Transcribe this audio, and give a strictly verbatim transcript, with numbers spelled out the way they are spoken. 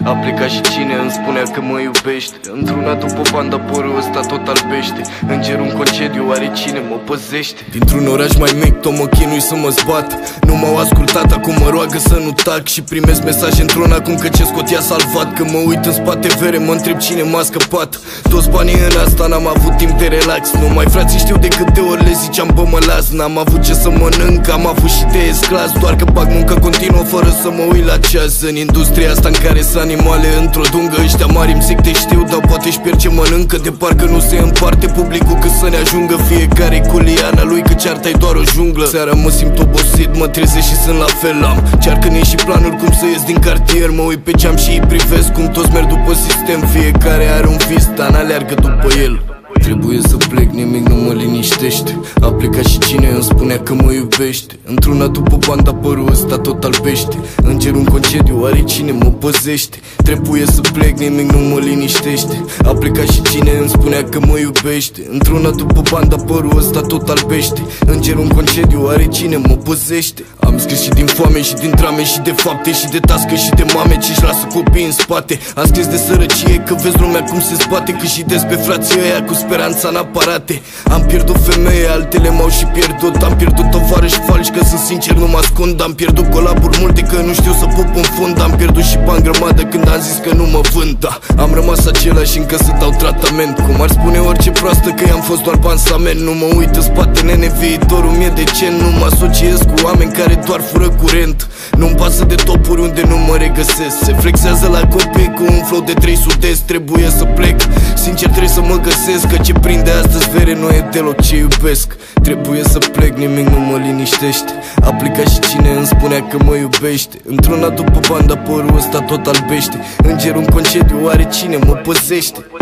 A plecat și cine îmi spunea că mă iubește. Într-una după banda porul ăsta tot albește. Îngerul în concediu, are cine mă păzește. Dintr-un oraș mai mic tot mă chinui să mă zbat. Nu m-au ascultat, acum mă roagă să nu tac. Și primesc mesaje într-un acum că ce scot i-a salvat. Când mă uit în spate vere, mă întreb cine m-a scăpat. Toți banii în asta, n-am avut timp de relax. Nu mai frații știu de câte ori le ziceam bă mă las. N-am avut ce să mănânc, am avut și de esclas. Doar că bag muncă continuă fără să mă uit la ceas. În industria asta în care sunt animale într-o dungă. Ăștia mari îmi zic te știu, dar poate își pierd ce mănâncă. De parcă nu se împarte publicul cât să ne ajungă. Fiecare cu liana lui, că cearta-i doar o junglă. Seara mă simt obosit, mă trezesc și sunt la fel. Am cearcă-ne și planuri cum să ies din cartier. Mă uit pe geam și îi privesc cum toți merg după sistem. Fiecare are un vis, dar n-aleargă după el. Trebuie să plec, nimic nu mă liniștește. A plecat și cine îmi spunea că mă iubește. Într-una după banda părul ăsta tot albește. Îngerul în concediu, are cine mă păzește. Trebuie să plec, nimic nu mă liniștește. A plecat și cine îmi spunea că mă iubește. Într-una după banda părul ăsta tot albește. Îngerul în concediu, are cine mă păzește. Am scris și din foame și din drame și de fapte și de tască și de mame ce-și lasă copii în spate. Am scris de sărăcie, că vezi lumea cum se zbate. Că și despre frații ăia cu speranța în aparate. Am pierdut femeie, altele m-au și pierdut. Am pierdut tovarăși falși, că sunt sincer nu mă ascund. Am pierdut colaburi multe, că nu știu să pup în fund. Am pierdut și bani grămadă când am zis că nu mă vând, da. Am rămas același încă să dau tratament. Cum ar spune orice proastă că i-am fost doar pansament. Nu mă uit în spate, nene, viitorul mi-e decent. Nu mă asociez cu oameni care doar fură curent. Nu-mi pasă de topuri unde nu mă regăsesc. Se flexează la copii cu un flow de trei sud-est. Trebuie să plec, sincer trebuie să mă găsesc. Că ce prinde astăzi vere nu e deloc ce iubesc. Trebuie să plec, nimic nu mă liniștește. A plecat și cine îmi spunea că mă iubește. Într-una după banda părul ăsta tot albește. Îngerul în concediu, are cine mă păzește.